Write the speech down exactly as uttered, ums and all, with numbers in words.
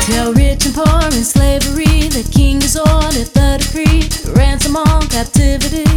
Tell rich and poor in slavery, the king has ordered the decree, ransom all captivity.